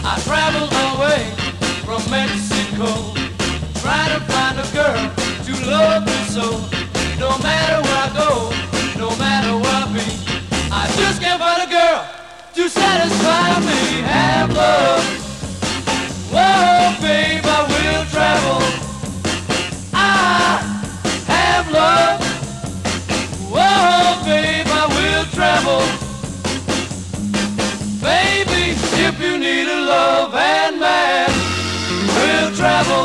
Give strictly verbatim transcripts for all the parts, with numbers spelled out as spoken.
I traveled away from Mexico, trying to find a girl to love me so. No matter where I go, no matter where I be, I just can't find a girl to satisfy me. Have love, whoa, babe, I will travel. I have love, whoa, babe, I will travel. Baby, if you need a love and man, we'll travel.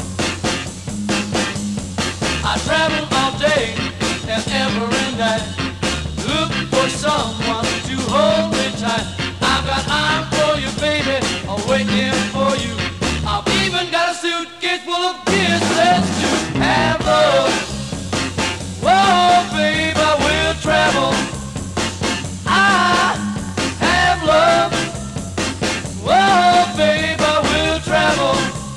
I travel all day and every night, look for someone to hold me tight. I've got arms for you, baby, I'm waiting for you. I've even got a suitcase full of kisses to have love. Whoa, babe, I will travel. I have love. Whoa, babe, I will travel.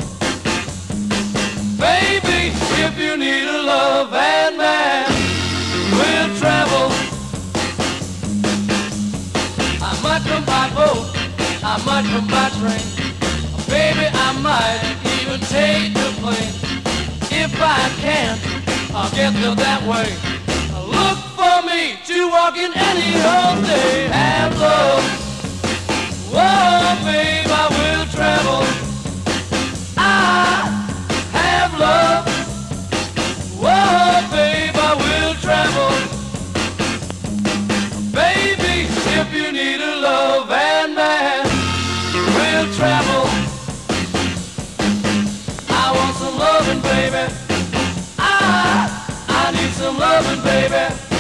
Baby, if you need a love and man, we'll travel. I might come by boat, I might come by train. Baby, I might even take the plane. If I can, I'll get there that way. Look for me to walk in any old day. Have love. Whoa, babe, I will travel. I have love. Whoa, babe, I will travel. Baby, if you need a love and man, we'll travel. I want some loving, baby. I, I need some loving, baby.